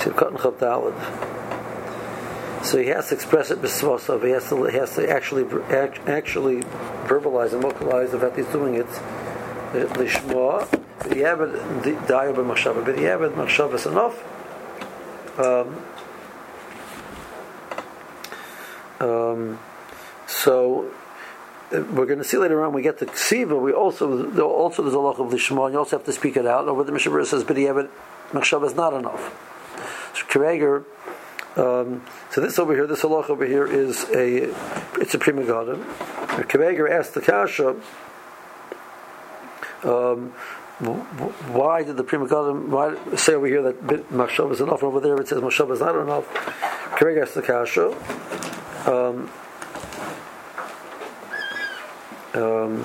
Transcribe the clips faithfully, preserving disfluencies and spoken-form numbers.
So he has to express it b'svosov. He has to he has to actually actually verbalize and vocalize the fact he's doing it. Lishma, b'diavad dayo b'machshava. B'diavad machshava is enough. Um, um, so we're going to see later on when we get to Ksiva. We also also there's a lot of Lishma, and you also have to speak it out. Over the Mishnah Berurah says b'diavad machshava is not enough. So Kereger. Um, so this over here, this halach over here is a, it's a prima gadam. Keveger asked the kasha, um, why did the prima gadam, why say over here that machshav is enough, and over there it says machshav is not enough? Keveger asked the kasha, um, um,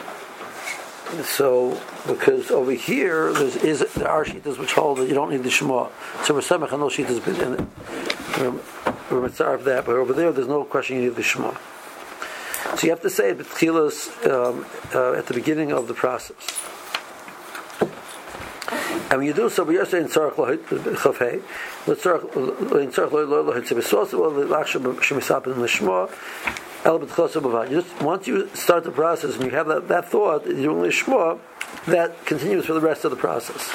so because over here there's is there are shitas which hold that you don't need the shema. So we're semach and no shitas in it. We're mitzvah of that, but over there there's no question you need the shema. So you have to say it um, uh, at the beginning of the process. And when you do so, we are saying tzarach lohit tzarach in tzarach lohit tzibisos or lachshav shemisapin lishma. Just once you start the process and you have that, that thought, you're doing lishma, that continues for the rest of the process.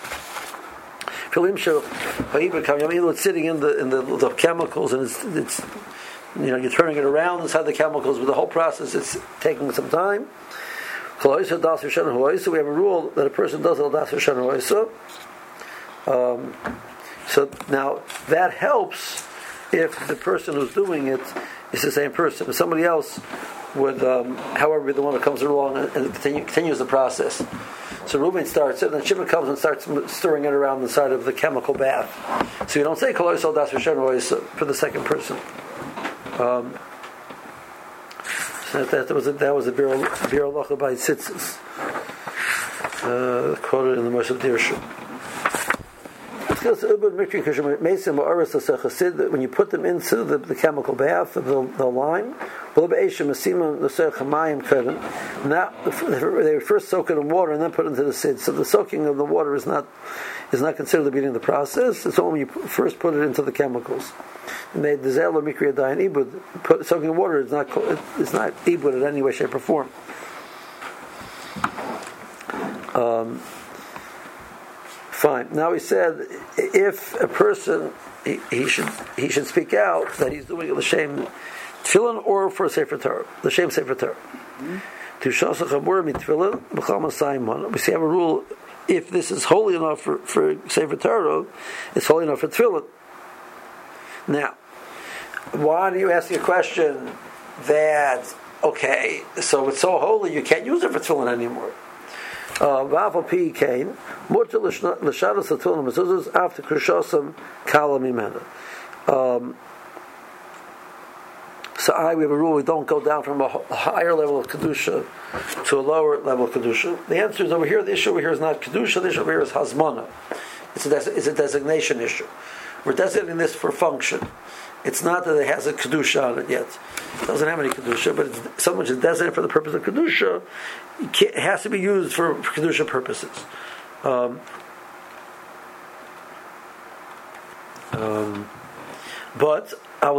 It's sitting in the in the, the chemicals, and it's, it's you know you're turning it around inside the chemicals. With the whole process, it's taking some time. So we have a rule that a person does al das v'shana. Um So now that helps if the person who's doing it is the same person. If somebody else would, um, however, be the one that comes along and, and continue, continues the process. So Reuben starts it, and then Shimon comes and starts stirring it around the side of the chemical bath. So you don't say Kol Yisrael Das V'Shem for the second person. Um, so that, that was a, that was a Bir Halacha by Tzitzis, uh, quoted in the Moshe Dirshu. When you put them into the, the chemical bath of the, the lime, now they first soak it in water and then put it into the sid. So the soaking of the water is not is not considered the beginning of the process. It's only when you first put it into the chemicals. Made the zelo mikri adayin ibud. Soaking in water is not it's not ibud in any way, shape, or form. Um, Fine. Now he said, if a person he, he should he should speak out that he's doing it l'shem tefillin or for a sefer Torah, l'shem sefer Torah. To shasach habur mitefillin b'chal masayim. We see have a rule: if this is holy enough for, for sefer Torah, it's holy enough for tefillin. Now, why do you ask a question that okay, so it's so holy you can't use it for tefillin anymore? V'afal pi kain mutar l'shados hatefillin mezuzos after krishosam kala mimena. So I we have a rule: we don't go down from a higher level of kedusha to a lower level of kedusha. The answer is over here. The issue over here is not kedusha. The issue over here is hazmana. It's a des- it's a designation issue. We're designating this for function. It's not that it has a kedusha on it yet. It doesn't have any kedusha, but it's something which is designated for the purpose of kedusha. It has to be used for, for kedusha purposes. Um, um, but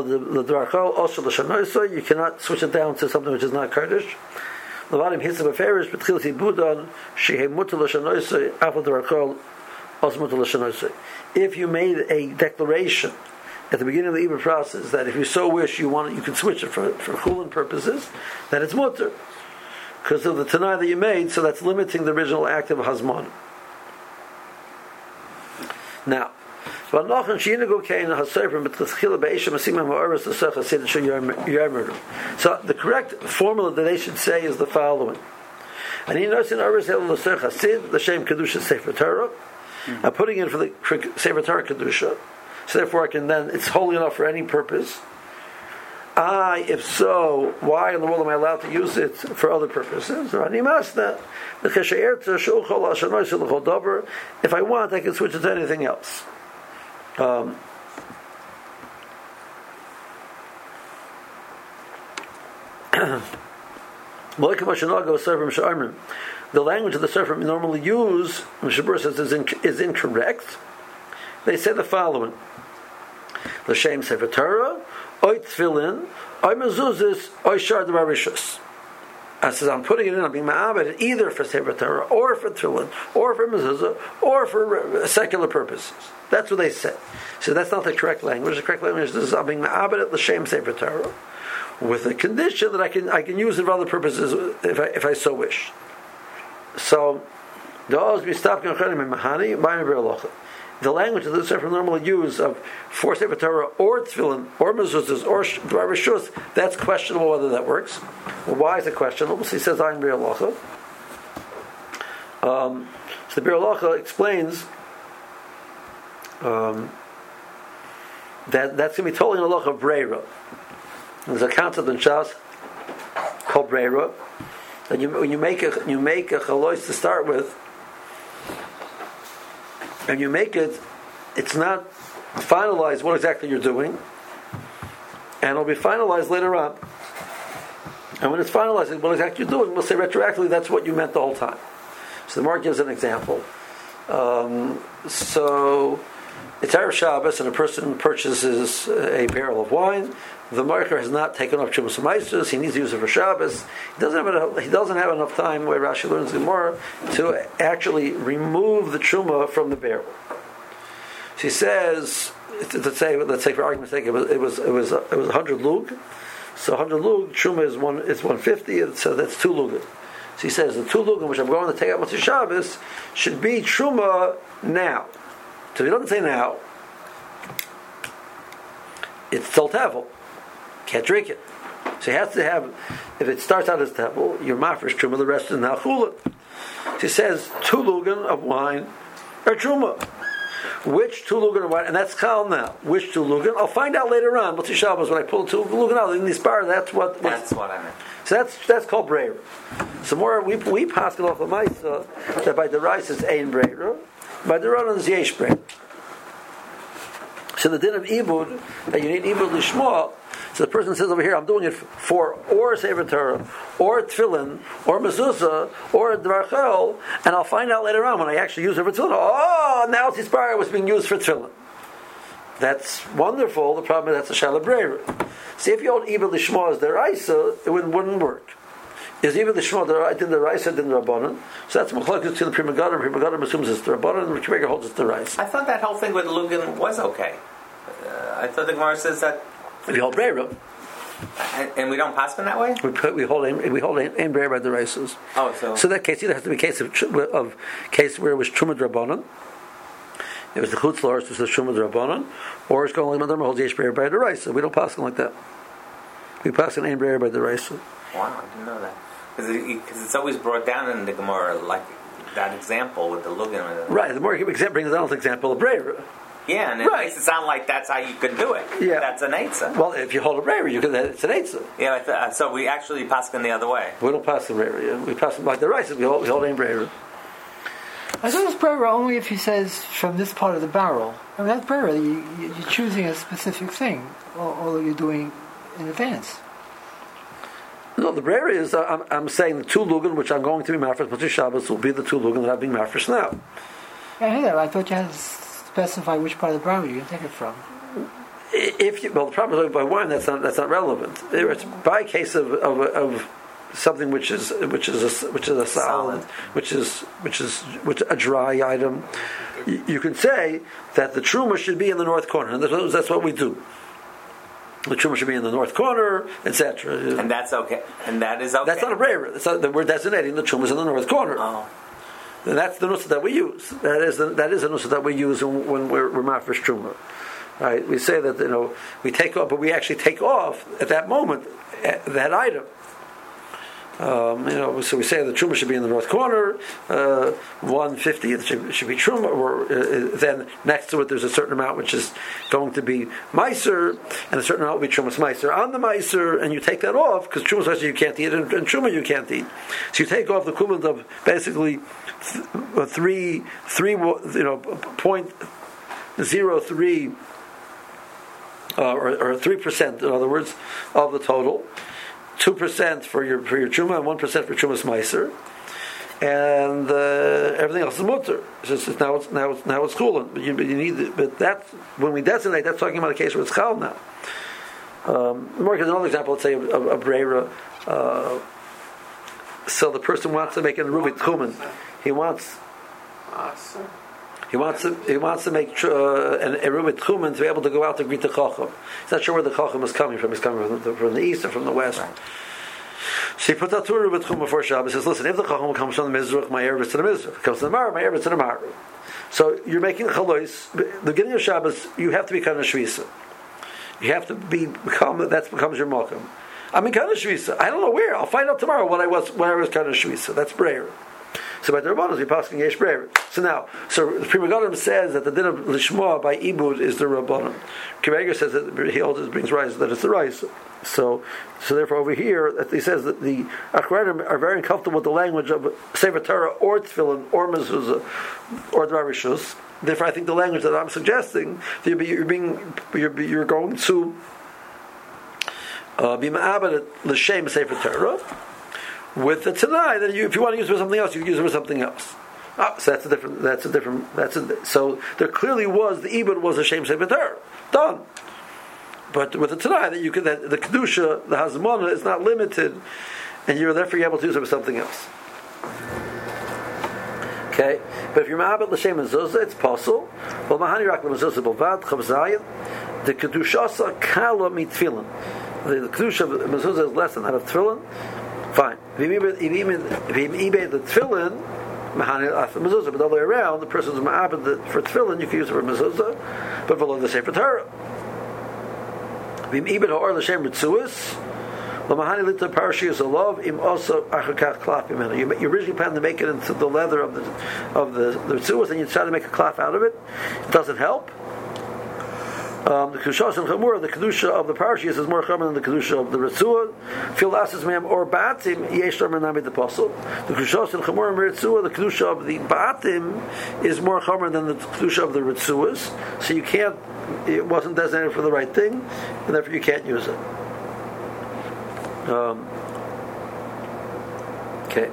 you cannot switch it down to something which is not kurdish. If you made a declaration at the beginning of the Ibra process that if you so wish you want it, you can switch it for for chulin purposes, then it's mutter because of the tanai that you made. So that's limiting the original act of hazman. Now, so the correct formula that they should say is the following: and he knows in Aris El L'Ser Chasid l'Shem Kedusha Sefer Torah. I'm putting in for the for Sefer Torah Kedusha. So therefore I can then, it's holy enough for any purpose. I, if so, why in the world am I allowed to use it for other purposes? If I want, I can switch it to anything else. Um, the language of the Sefer we normally use, Mishabur says, is, in, is incorrect. they say the following: L'shem Sefer Torah, oy tefillin, oy mezuzis, oy shar devar rishus. I says, I'm putting it in, I'm being ma'abed either for Sefer Torah, or for tefillin, or for mezuzah, or for secular purposes. That's what they say. So that's not the correct language. The correct language is, I'm being ma'abed at l'shem Sefer Torah, with the condition that I can I can use it for other purposes if I if I so wish. So, the language that the Sefer normally use of for Sefer Torah or tefillin or mezuzahs or dvar rishus, that's questionable whether that works. Well, why is it questionable? He says, "I'm Bir Halacha." Um, so the Bir Halacha explains um, that that's going to be totally in the halacha of breira. There's a concept in Shas called breira. And you, when you make a you make a chalois to start with, and you make it, it's not finalized what exactly you're doing, and it'll be finalized later on. And when it's finalized, what exactly you're doing, we'll say retroactively that's what you meant the whole time. So the Mark gives an example. Um, so it's Erev Shabbos, and a person purchases a barrel of wine. The marker has not taken off Chumas Maisus. He needs to use it for Shabbos. He doesn't have enough, he doesn't have enough time, where Rashi learns Gemara, to actually remove the Truma from the barrel. She says, let's say, let's say for argument's sake, it was it was it was it was one hundred lug. So one hundred lug Truma is one is one fifty. So that's two lug. So he says the two lug which I'm going to take out Motzei Shabbos should be Truma now. So he doesn't say now. It's still tevel. Can't drink it. So he has to have, if it starts out as tevel, your mafresh truma, the rest is now chulin. She says two lugan of wine or truma. Which two lugan of wine, and that's chal now. Which two lugan? I'll find out later on. Motzei Shabbos when I pull two lugan out in this bar. That's what. That's what I meant. So that's that's called breira. So more we we pass it off the ma'isa that by the rice is ein breira, by the run is yesh breira. So the din of ibud that you need ibud lishma. So the person says over here, I'm doing it for or Sefer Torah, or tefillin, or mezuzah, or dvar chol, and I'll find out later on when I actually use it for tefillin. Oh, now it's inspired was being used for tefillin. That's wonderful. The problem is that's a shalabreira. See, if you hold ibud lishma as deraisa, it wouldn't, wouldn't work. Is ibud lishma the deraisa than the rabbanon? So that's machlokes to the Pri Megadim. Pri Megadim assumes it's the rabbanon, and Rich Maker holds it's the deraisa. I thought that whole thing with Lugan was okay. Uh, I thought the Gemara says that. We hold breira, and, and we don't pass them that way. We put, we hold we hold ein breira by the races. Oh, so so that case either has to be a case of, of case where it was truma drabanan, it was the chutz lars, which was truma drabanan, or it's going like Madam holds yesh breira by the race. We don't pass them like that. We pass an ein breira by the race. Wow, I didn't know that because it, it's always brought down in the Gemara like that example with the lugan. Right, the more example brings down the example of breira. Yeah, and it right. makes it sound like that's how you can do it. Yeah. That's an eitzah. Well, if you hold a breira, you can. It's an eitzah. Yeah, th- so we actually pass them the other way. We don't pass the breira. Yeah. We pass them like the rice. We hold, we hold ein breira. I thought it's breira only if he says from this part of the barrel. I mean, that's breira. You, you, you're choosing a specific thing, or, or you're doing in advance. No, the breira is, uh, I'm, I'm saying the two lugan, which I'm going to be mafresh, Motzei Shabbos, will be the two lugan that I'm being mafresh now. Yeah, I hear that. I thought you had to specify which part of the barrel you can take it from. If you, well, the problem is by wine, that's not that's not relevant. It's by a case of, of, of something which is which is a, which is a solid, solid, which is which is which a dry item. You, you can say that the truma should be in the north corner, and that's what, that's what we do. The truma should be in the north corner, et cetera. And that's okay. And that is okay. That's not a breira. That's not, we're designating the trumas in the north corner. Oh. And that's the nusach that we use. That is the, that is a nusach that we use when, when we're, we're mafresh truma. Right? We say that you know we take off, but we actually take off at that moment that item. Um, you know, so we say the truma should be in the north corner. Uh, one fifty it should, should be truma, or uh, then next to it there's a certain amount which is going to be meiser, and a certain amount will be trumas meiser on the meiser, and you take that off because trumas meiser you can't eat, and, and truma you can't eat. So you take off the equivalent of basically th- three, three, you know, point zero three, uh, or three percent, in other words, of the total. Two percent for your for your truma and one percent for trumas meiser, and uh, everything else is mutter. It's just, it's now it's now it's now it's chulin. But you, but you need but that's when we designate. That's talking about a case where it's chal now. Um, more another example. Let's say a, a, a brera. Uh, so the person wants to make an rubit chumen. He wants. He wants to he wants to make uh, an a rubit chumen to be able to go out to greet the chacham. He's not sure where the chacham is coming from. He's coming from the, from the east or from the west. Right. So he puts out two rubit chumen before Shabbos. He says, "Listen, if the chacham comes from the mizrach, my erev is to the mizrach. If it comes to the mar, my erev is to the mar." So you're making chalois. The beginning of Shabbos, you have to be kind of shvisa. You have to be become that becomes your malcham. I'm in kind of shvisa. I don't know where. I'll find out tomorrow what I was when I was kind of shvisa. That's prayer. So by the Rabbanos, we pass yesh prayer. So now, so the Pri Megadim says that the din of lishma by ibud is the Rabbanon. Kiveger says that he also brings rise that it's the rise. So, so therefore over here, he says that the Acharonim are very uncomfortable with the language of Sefer Torah or Tefillin or Mezuzah or Dvarishus. Therefore, I think the language that I'm suggesting, you're being, you're, you're going to uh, be ma'abed l'shem Sefer Torah. With the Tanai, that you, if you want to use it for something else, you can use it for something else. Oh, so that's a different. That's a different. That's a, so there clearly was the ibud was a shem sefer Torah done, but with the Tanai that you could that the kedusha the hazmona is not limited, and you're therefore able to use it for something else. Okay, but if you're ma'abed l'shem mezuzah, it's possible. Well, mahani rak l'mezuzah b'vad chavzayin the kedushasa kala mitfilin. The kedusha of mezuzah is less than that of tefillin. Fine. If he ebay the tefillin, mezuzah, but the other way around, the person's ma'abed for tefillin, you can use it for mezuzah, but below the sefer Torah. V'im ebay ha'or l'shem ritzuis, l'mahani lita parashiyas alav im also achakach klaf imenu. You originally plan to make it into the leather of the of the the ritzuis, and you try to make a klaf out of it. It doesn't help. Um, the kedusha and chamura, the kedusha of the parashiyas is more common than the kedusha of the ritzua. Filasis me'am or batim yesh lamer nami the apostle. The kedusha and chamura ritzua, the kedusha of the batim is more common than the kedusha of the ritzuas. So you can't. It wasn't designated for the right thing, and therefore you can't use it. Um, okay.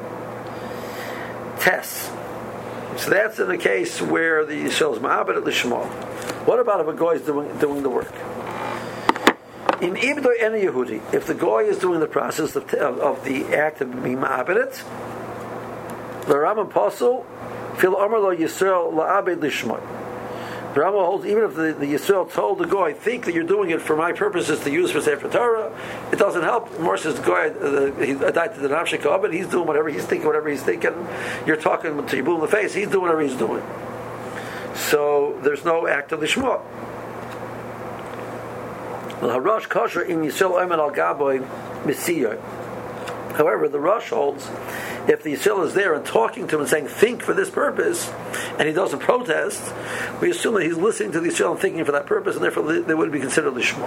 Tess. So that's in a case where the Yisrael is ma'abed at lishma. What about if a goy is doing doing the work? In ibdo any Yehudi, if the goy is doing the process of, of, of the act of being ma'abed, the Rambam Apostle fil amar lo Yisrael la'abed lishma. The Rambam holds even if the, the Yisrael told the goy, think that you're doing it for my purposes to use for Sefer Torah, it doesn't help. More says the goy, uh, he adopted the nafshik, but he's doing whatever he's thinking, whatever he's thinking. You're talking to Yibum in the face. He's doing whatever he's doing. So there's no act of the Shema. Harash kosher in Yisrael Omen al Gaboy Messiah. However, the Rosh holds if the Yisrael is there and talking to him and saying, think for this purpose, and he doesn't protest, we assume that he's listening to the Yisrael and thinking for that purpose, and therefore they would be considered Lishma.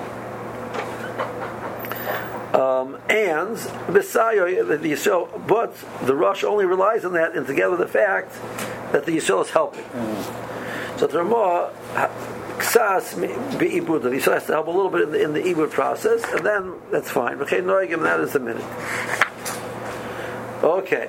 Um, and Messiah, the Yisrael, but the Rosh only relies on that, and together with the fact that the Yisrael is helping. Mm. So the Ramah, Ksas be'ibud, the Yisrael has to help a little bit in the, in the ibud process, and then that's fine. Okay, no, I give him that in a minute. Okay.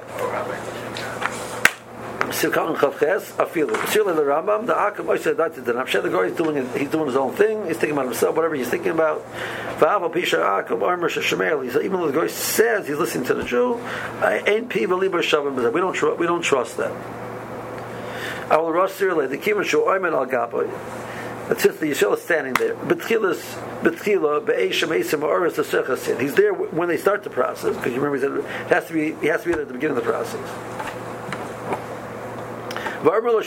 Sivkan Chavches, Afilu. Surely the Rambam, the Akam Oisha Dati Danam. The guy is doing he's doing his own thing. He's thinking about himself, whatever he's thinking about. Va'ava Pisha Akam Armer Shemeli. So even though the guy says he's listening to the Jew, ain't people liber shavim. We don't trust. We don't trust them. I will rush Sirle. The Kiman Shu Oymen Al Gaboy. That since the Yisrael is standing there, Betchilas, Betchila, Be'eshem, Esim, Oris, the Sechasin. He's there when they start the process, because you remember he said it has to be, he has to be there at the beginning of the process. The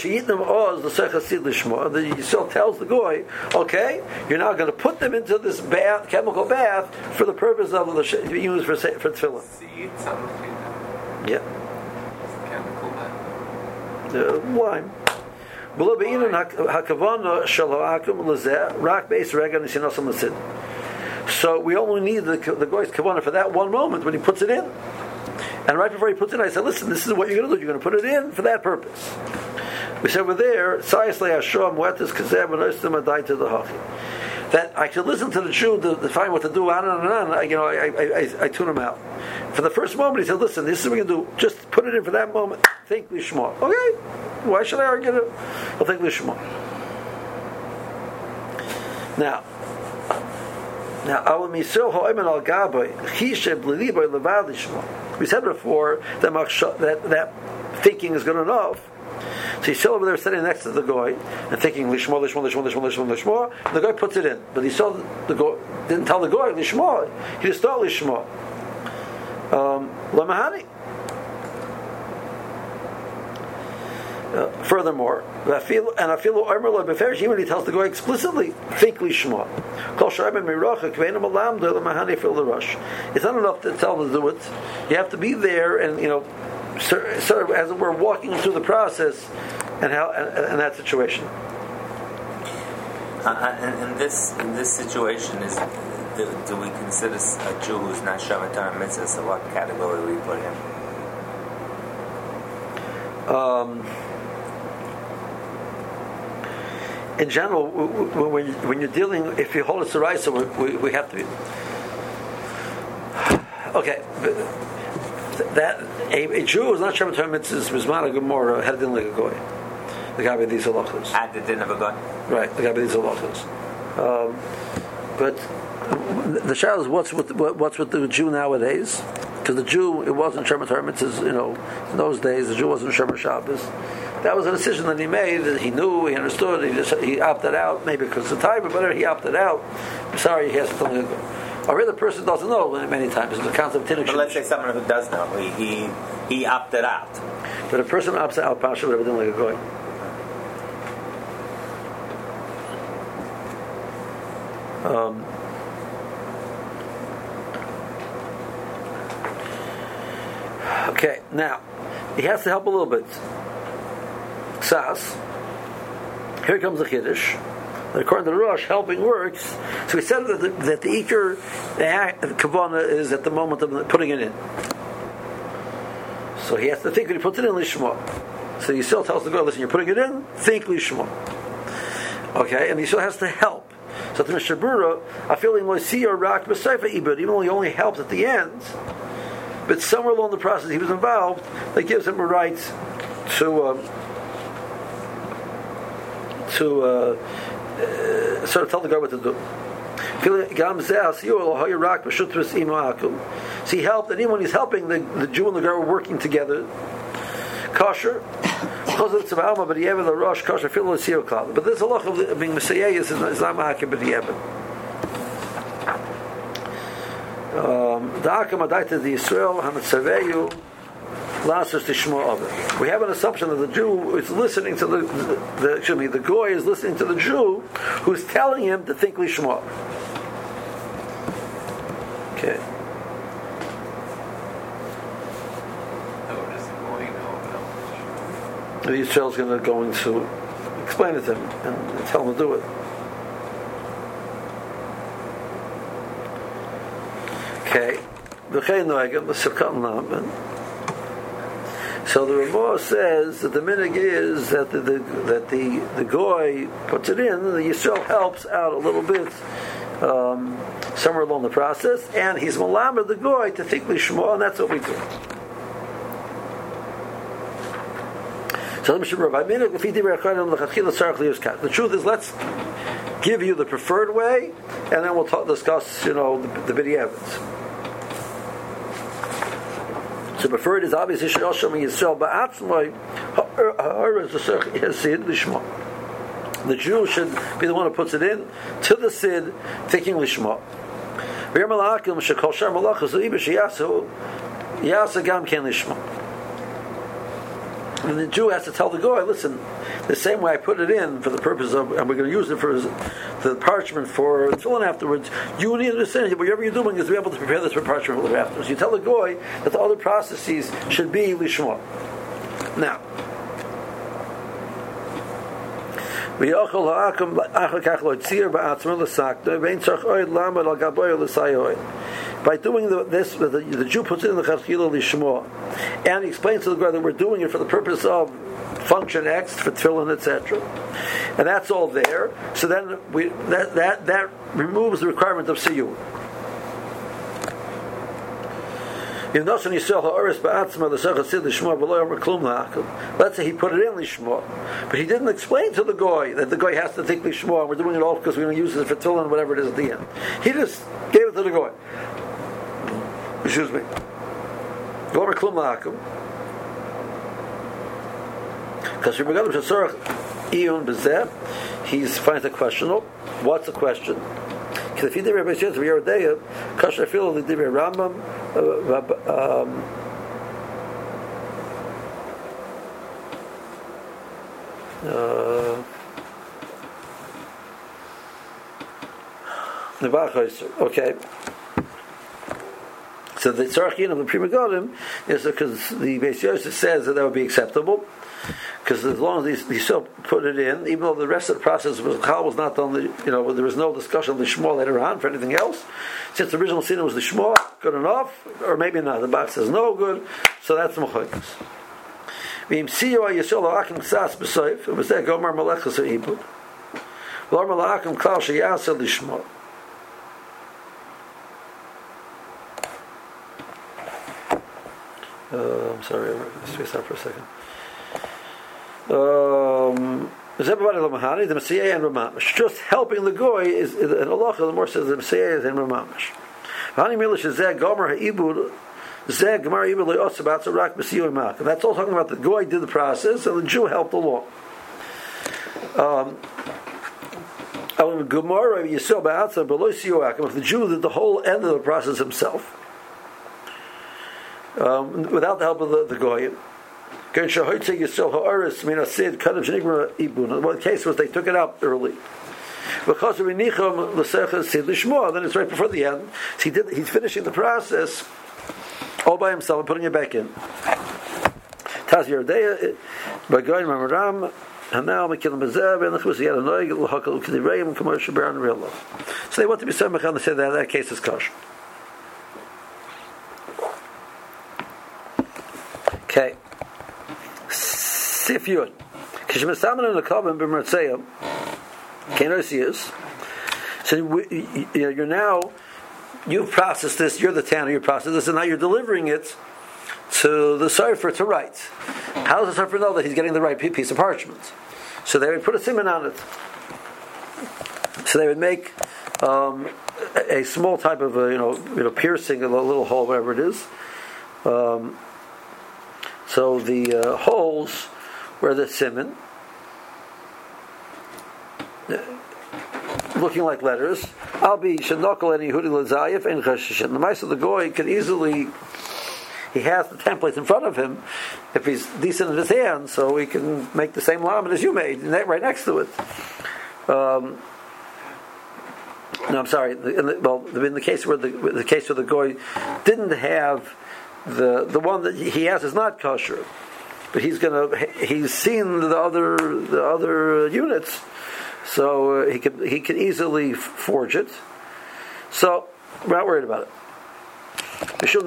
Yisrael tells the goy, okay, you're now going to put them into this bath, chemical bath, for the purpose of the use for for tefillah. Yeah. Chemical bath. Uh, lime. So we only need the, the goy's kavanah for that one moment when he puts it in. And right before he puts it in, I said, listen, this is what you're going to do. You're going to put it in for that purpose. We said over there, that I should listen to the Jew to, to find what to do, on and on and on. I, you know, I, I, I, I tune him out. for the first moment, he said, listen, this is what we're going to do. Just put it in for that moment. Think Lishma. Okay. Why should I argue it? I'll think Lishma. Now, now, Al Misel Ha'omen Al Gaboy Chishe B'Liboy Levad Lishma. We said before that that that thinking is good enough. So he's still over there sitting next to the guy and thinking Lishma, Lishma, Lishma, Lishma, Lishma, Lishma. And the guy puts it in, but he saw the guy didn't tell the guy Lishma. He just thought Lishma. Um, Lamahani. Uh, furthermore, and I feel even when he tells the guy explicitly, think Lishma. It's not enough to tell him to do it. You have to be there and, you know, sort of as we're walking through the process and how and, and that situation. Uh, in, in this in this situation, is do, do we consider a Jew who's not Shabbat Torah mitzvah? So what category we put him? Um. In general, when when you're dealing, if you hold it to right, so we, we, we have to be okay. That a, a Jew is not Shabbat Torah mitzvahs. Mizman Gemara had it in like a goy. The guy with these halachos. Had the din of a goy. Right, the guy with these halachos. Um, but the child is what's with what, what's with the Jew nowadays? Because the Jew, it wasn't Shabbat Torah mitzvahs. You know, in those days, the Jew wasn't Shabbat Shabbos. That was a decision that he made. That he knew, he understood. He just he opted out, maybe because of the time, but whatever. He opted out. I'm sorry, he has to tell me. Or the person doesn't know many times. The concept of But let's say someone who does know, he he, he opted out. But a person opts out, Pasha would have been like a goy. Um, okay, now he has to help a little bit. Sas. Here comes the Kiddush. According to the Rosh, helping works. So he said that the, that the Iker, the Kavanah is at the moment of putting it in. So he has to think when he puts it in, Lishma. So he still tells the girl, listen, you're putting it in, think Lishma. Okay, and he still has to help. So the Mishnah Berurah, I feel like see or rock B'Seifa Ibud, even though he only helps at the end, but somewhere along the process he was involved, that gives him a right to um, to uh, uh, sort of tell the guy what to do. So he helped, and even when he's helping, the, the Jew and the girl were working together. Kosher. But there's a lot of being Messiah is not Mahakir B'Di'evin. The Akam Adaita the Yisrael Hametzaveyu Lasers Tishmo of it. We have an assumption that the Jew is listening to the, the, the excuse me, the Goy is listening to the Jew who's telling him to think Lishma. Okay. The Yisrael is going to going to explain it to him and tell him to do it. Okay. So the Ramah says that the minig is that the, the that the the goy puts it in, the Yisrael helps out a little bit um, somewhere along the process, and he's malamed the goy to think lishma, and that's what we do. So the truth is, let's give you the preferred way, and then we'll talk, discuss, you know, the, the B'Di'evin. So preferred is obviously Shloshim Yisrael Ba'atzmai Hasid Lishma. The Jew should be the one who puts it in to the Sid, thinking Lishma. V'yamalakim shekol shar malachos u'ibish yasu yasa gam ken Lishma. And the Jew has to tell the guy, listen, the same way I put it in for the purpose of, and we're going to use it for his, the parchment for filling afterwards, you need to understand, whatever you're doing is to be able to prepare this for parchment for afterwards. You tell the guy that the other processes should be lishma. Now, by doing the, this, the, the Jew puts it in the Chachila Lishma, and he explains to the guy that we're doing it for the purpose of function X, for tefillin, et cetera. And that's all there. So then we that that, that removes the requirement of siyur. Let's say he put it in lishma, but he didn't explain to the goy that the goy has to think lishma, and we're doing it all because we're going to use it for tefillin, whatever it is at the end. He just gave it to the goy. Excuse me. Gomer klum la'akum. Because regarding to Tzorach Iyun B'zeh, he finds it questionable. What's the question? Because if you did Rabbi Yisrael Yerodeya, Kasher Filo the Divrei Rambam, um, uh, okay. So the Tzorach Iyun of the Pri Megadim is because the Beis Yosef says that that would be acceptable. Because as long as he still put it in, even though the rest of the process was Chal was not done, the, you know, there was no discussion of the Shmuel later on for anything else. Since the original sin was the Shmuel, good enough, or maybe not. The box says no good, so that's Mechoikos. V'im siyo ha'yisol ha'akim ksas b'soif, v'zeh gomar malechus ha'ibud. V'lor malachim klal sheyasel l'shmuel. Uh, I'm sorry, I'm going to space out for a second. Um, the Messiah and Ramamish. Just helping the goy is in Allah. The more says the Messiah is in Ramamish. Hani milish is zeg gomer haibud zeg gomer haibud le'os about to rak b'siyu imak. And that's all talking about the goy did the process and the Jew helped along. Um, if the Jew did the whole end of the process himself, um, without the help of the, the goy. One case was they took it out early. Because of Inicham L'Sechas then it's right before the end. So he did. He's finishing the process all by himself and putting it back in. Taz Yerodeya by going Mamaram and now Mekilim Bezev and the Chus Yad Anoy L'Hakal K'Divrayim and Commercial Baron Real. So they want to be Samech and they say that that case is kosher. Okay. Sif Yud. Kishmasaman in the Kavan b'Mertzeyam. Kenosius. So you, you're now you've processed this. You're the tanner. You processed this, and now you're delivering it to the sofer to write. How does the sofer know that he's getting the right piece of parchment? So they would put a siman on it. So they would make um, a, a small type of a, you know you know piercing, a little hole, whatever it is. Um, so the uh, holes were the siman, looking like letters. I'll be shenokal and Yehudi Lazayef and Chashishin. The mice of the goy can easily. He has the template in front of him. If he's decent in his hand, so he can make the same lamed as you made, right next to it. Um, no, I'm sorry. In the, well, in the case where the, the case where the goy didn't have the the one that he has is not kosher, but he's gonna he's seen the other the other units, so uh, he can he can easily forge it. So we're not worried about it. Because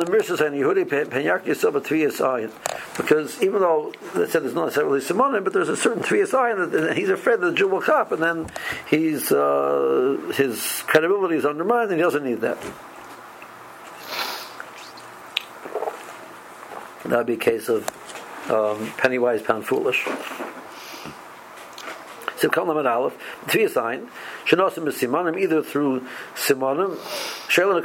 even though they said there's not necessarily simonim, but there's a certain tviyas ayin, and he's afraid that the Jew will cop, and then he's uh, his credibility is undermined, and he doesn't need that. That would be a case of um, penny wise, pound foolish. So call them an aleph. Tviyas ayin shenosim b'simonim either through simonim. Um,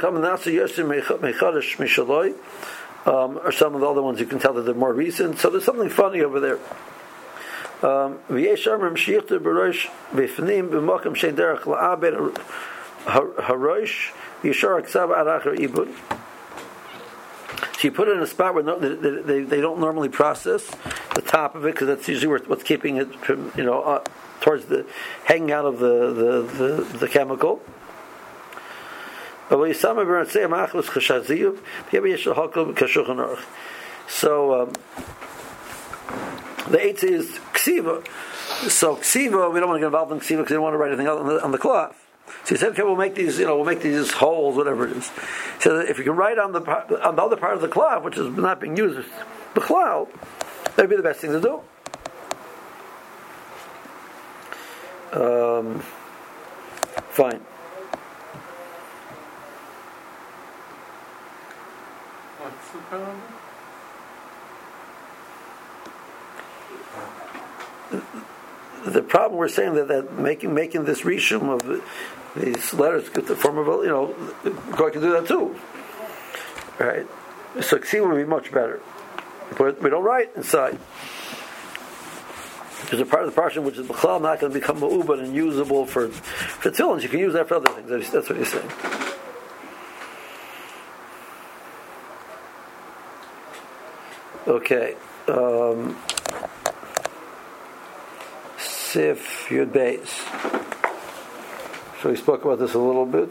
or some of the other ones you can tell that they're more recent. So there's something funny over there. Um, so you put it in a spot where no, they, they, they don't normally process the top of it, because that's usually what's keeping it from, you know, uh, towards the hanging out of the the, the, the chemical. So um, the eighth is ksiva. So ksiva, we don't want to get involved in ksiva because we don't want to write anything else on the, on the cloth. So he said, okay, we'll make these, you know, we'll make these holes, whatever it is. So that if you can write on the on the other part of the cloth, which is not being used, the cloth, that'd be the best thing to do. Um, fine. What's the problem? The problem we're saying that, that making making this rishum of these letters get the form of, you know, God can do that too, right? So ksiva would be much better, but we don't write inside. There's a part of the parsha which is b'chlal not going to become ma'uban and usable for for tefillin. You can use that for other things. That's what he's saying. Okay. Um, Sif Yud Beis. So we spoke about this a little bit.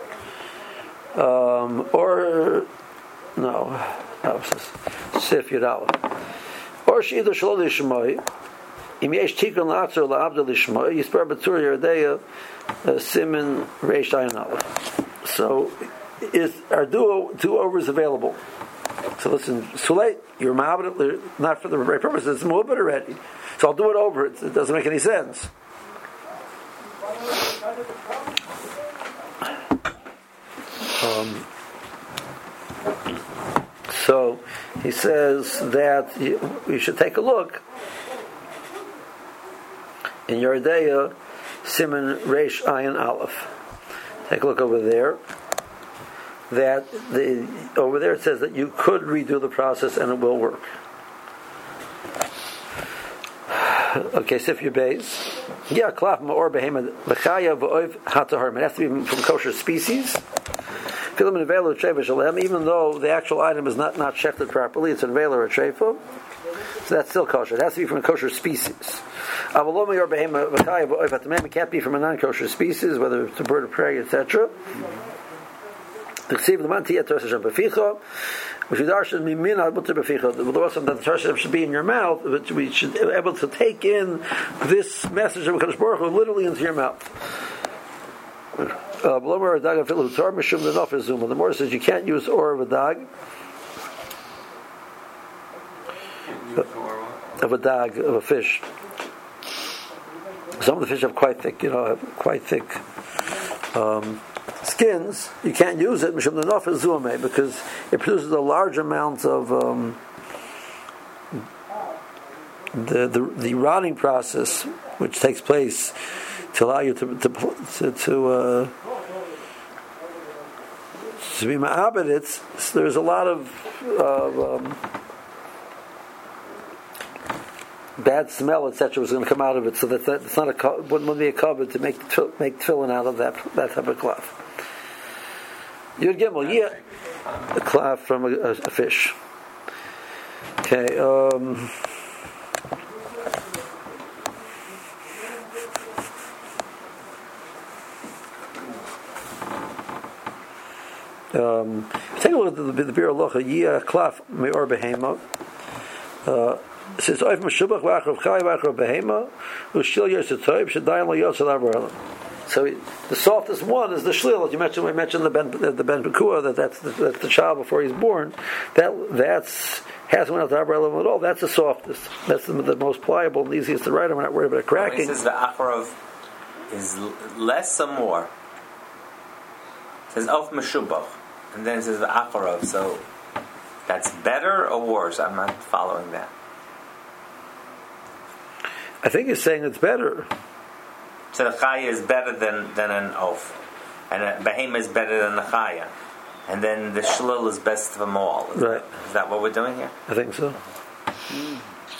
Um, or no, no, Sif Yud Aleph. Or Sheidah Shalom Lishmai. Im Yesh Tikun La'atzor La'abdel Lishmai. Yisper B'tzur Yeridea Simin Reish Ayin Aleph. So is our do do overs available? So listen, it's too late. You're ma'abed, not for the right purpose. It's mu'abed already. So I'll do it over. It, it doesn't make any sense. Um, so he says that you, you should take a look in Yeridea Siman Reish Ayin Aleph. Take a look over there. That the over there it says that you could redo the process and it will work. Okay, Sif your base. Yeah, klaf ma'or behema l'chaya v'oiv hatahar. It has to be from kosher species. Even though the actual item is not not shechted properly, it's an veil or a treifa, so that's still kosher. It has to be from a kosher species. It can't be from a non-kosher species, whether it's a bird or prey, et cetera. The Torah should be in your mouth, but we should be able to take in this message of HaKadosh Baruch Hu literally into your mouth. Uh, the Morah says you can't use or of a dog, of a dog, of a fish. Some of the fish have quite thick, you know, have quite thick um, skins. You can't use it because it produces a large amount of um, the, the the rotting process, which takes place to allow you to to to, to, uh, to be ma'abed. It's there's a lot of uh, um, bad smell, et cetera, was going to come out of it. So that, that it's not a wouldn't be a cover to make make tefillin out of that that type of cloth. Yud Gimel, yeah, a cloth from a, a, a fish. Okay. Um, Um, take a look at the, the, the Beer Aloha. Yia klaf me'or behema. Uh, it says oif meshubach v'achrav chai v'achrav behema u'shil yosetoib shadayin lo yosel avrela. So the softest one is the shlil. As you mentioned, we mentioned the ben the ben bekua that that's the, that's the child before he's born. That that's hasn't went out to avrela at all. That's the softest. That's the, the most pliable and easiest to write. I'm not worried about it cracking. He says the achrav is less or more. It says oif meshubach. And then it says the Acharov, so that's better or worse? I'm not following that. I think he's saying it's better. So the Chaya is better than, than an Oaf. And a Behema is better than the Chaya. And then the Shlil is best of them all. Is right. That, is that what we're doing here? I think so. Mm.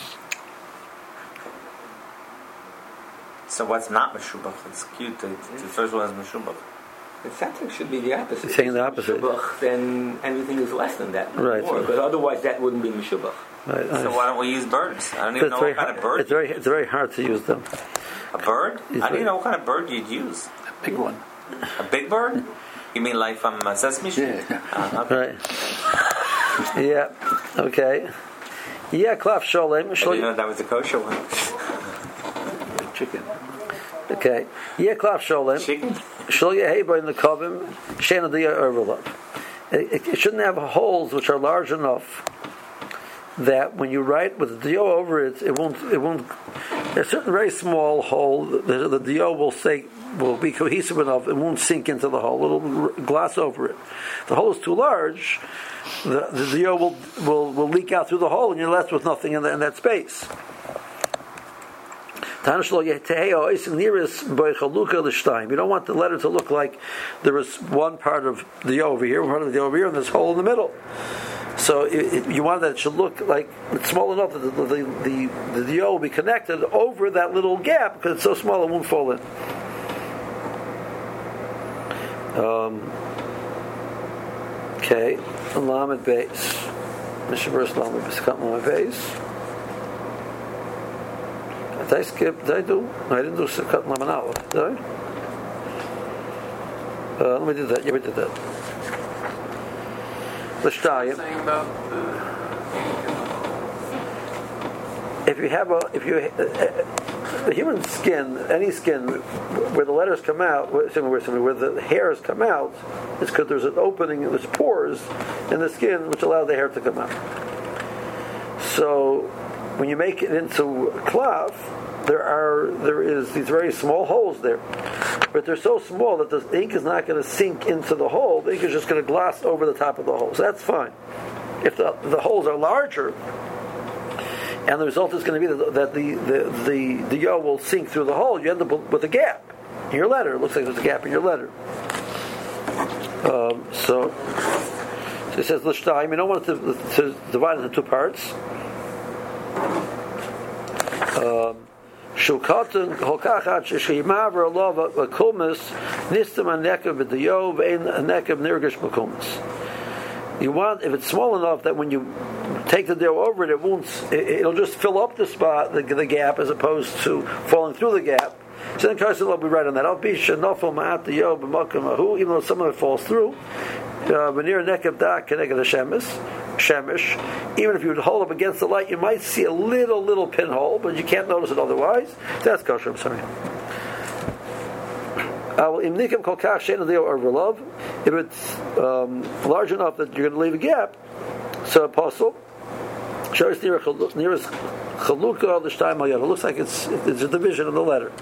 So what's not Meshubach? It's cute. The, the first one is Meshubach. It sounds like it should be the opposite. It's saying the opposite. Meshubach, then everything is less than that. Right. More, but otherwise that wouldn't be Meshubach. Right. So why don't we use birds? I don't even know what kind hard, of bird. It's very, it's very hard to use them. A bird? It's I don't even know what kind of bird you'd use. A big one. A big bird? You mean like from uh, Sesame Street? Yeah. Uh, okay. Right. Yeah. Okay. Yeah. Klaf sholem. I didn't know that was a kosher one. Chicken. Okay. Yeah. Klaf sholem. Chicken. Shol yeheba in the kovim shena diya overlap. It shouldn't have holes which are large enough that when you write with the dio over it, it won't it won't a certain very small hole. The, the dio will say will be cohesive enough; it won't sink into the hole. It'll gloss over it. If the hole is too large, the the dio will, will will leak out through the hole, and you're left with nothing in, the, in that space. You don't want the letter to look like there is one part of the over here, one part of the over here, and there's a hole in the middle. So it, it, you want that it should look like it's small enough that the the, the, the, the will be connected over that little gap because it's so small it won't fall in. Um, okay, Lamed base. Mishabers Lamed Lamed base. Did I skip? Did I do? No, I didn't do Sukkot Lamed Aleph. Did I? Uh, let me do that. Yeah, we did that. L'shtayim. Saying about the If you have a, if you, uh, the human skin, any skin where the letters come out, where, where the hairs come out, it's because there's an opening, there's pores in the skin which allow the hair to come out. So when you make it into cloth, there are there is these very small holes there, but they're so small that the ink is not going to sink into the hole. The ink is just going to gloss over the top of the hole. So that's fine. If the the holes are larger, and the result is going to be that the the the, the yo will sink through the hole, you end up with a gap in your letter. It looks like there's a gap in your letter. Um, so, so it says l'shtayim. You don't want it to, to divide it into two parts. Um, Shulkatan holkachat sheimaver lov akumis nistam anekav b'diyov ein anekav nirgish makumis. You want, if it's small enough that when you take the dough over it, it won't. It, it'll just fill up the spot, the, the gap, as opposed to falling through the gap. So then Karsan will be right on that. I'll be shenofel ma'at the yo b'makam ahu, even though some of it falls through. V'nir nekav da keneged hashemis. Shemish. Even if you would hold up against the light, you might see a little, little pinhole, but you can't notice it otherwise. That's kosher. I'm sorry. If it's um, large enough that you're going to leave a gap, so apostle shows nearest chalukah the shtayim al yad. It looks like it's it's a division in the letter.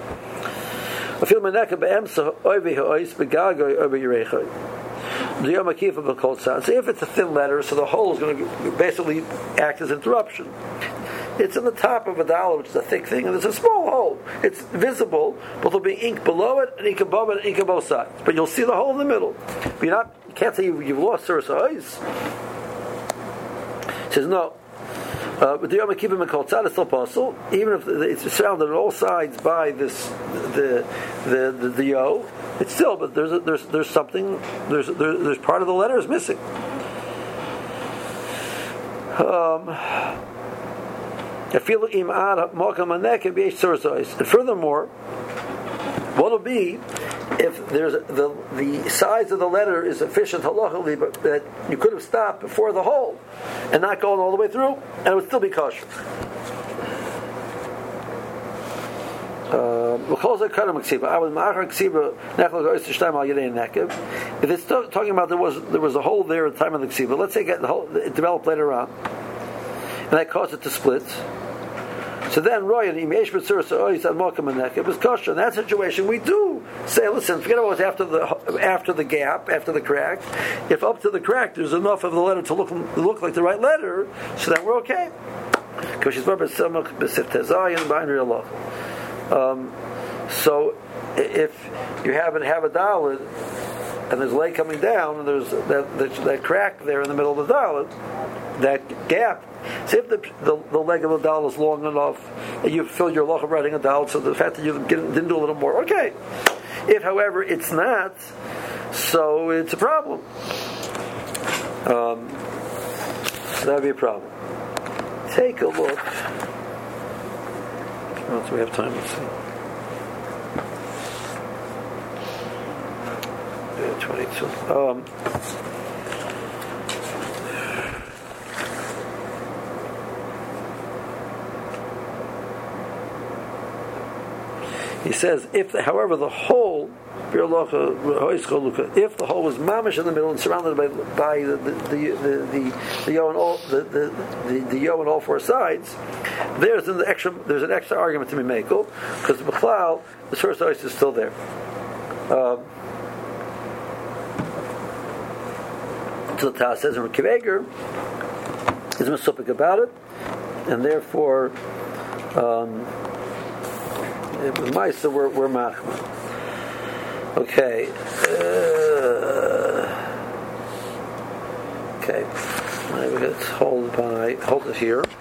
So if it's a thin letter, so the hole is going to basically act as interruption. It's in the top of a dollar, which is a thick thing, and there's a small hole. It's visible, but there'll be ink below it, and ink above it, and ink on both sides. But you'll see the hole in the middle. But you're not, you can't say you, you've lost Surah eyes. It says no. Uh, but the Yom Kippur Kol Tzad is still possible, even if it's surrounded on all sides by this the the the, the yo. It's still, but there's a, there's there's something there's there, there's part of the letter is missing. Um, and furthermore, what'll be if there's the the size of the letter is sufficient halachically, but that you could have stopped before the hole and not going all the way through, and it would still be kosher. Uh, if it's talking about there was there was a hole there at the time of the ksiva, let's say the hole it developed later on, and that caused it to split. So then, Roy and Imesh B'Tzur Sa'ois Ad Mokum Anekeb is kosher. In that situation, we do say, listen, forget about what's after the after the gap, after the crack. If up to the crack there's enough of the letter to look look like the right letter, so then we're okay. Because she's B'Samach B'Sif Tezayin B'Ayin Allah. Um, so if you happen to have a dalet and there's light coming down and there's that, that that crack there in the middle of the dalet, that gap. See if the, the the leg of the dalet is long enough and you fill your loch of writing a dalet, so the fact that you didn't, didn't do a little more, okay. If, however, it's not, so it's a problem. Um, so that would be a problem. Take a look. Once we have time, let's see. Yeah, twenty-two. Um, he says, if, however, the whole, if the whole was mamish in the middle and surrounded by by the the the the, the yo and all the the, the the yo on all four sides, there's an extra there's an extra argument to be made, because the b'chlal, the source ice is still there. Um, so the Taz says, and Kiveger is mesupik about it, and therefore. Um, With Maisa, we're, we're machma. Okay. Uh, okay. Let's hold it by, hold it here.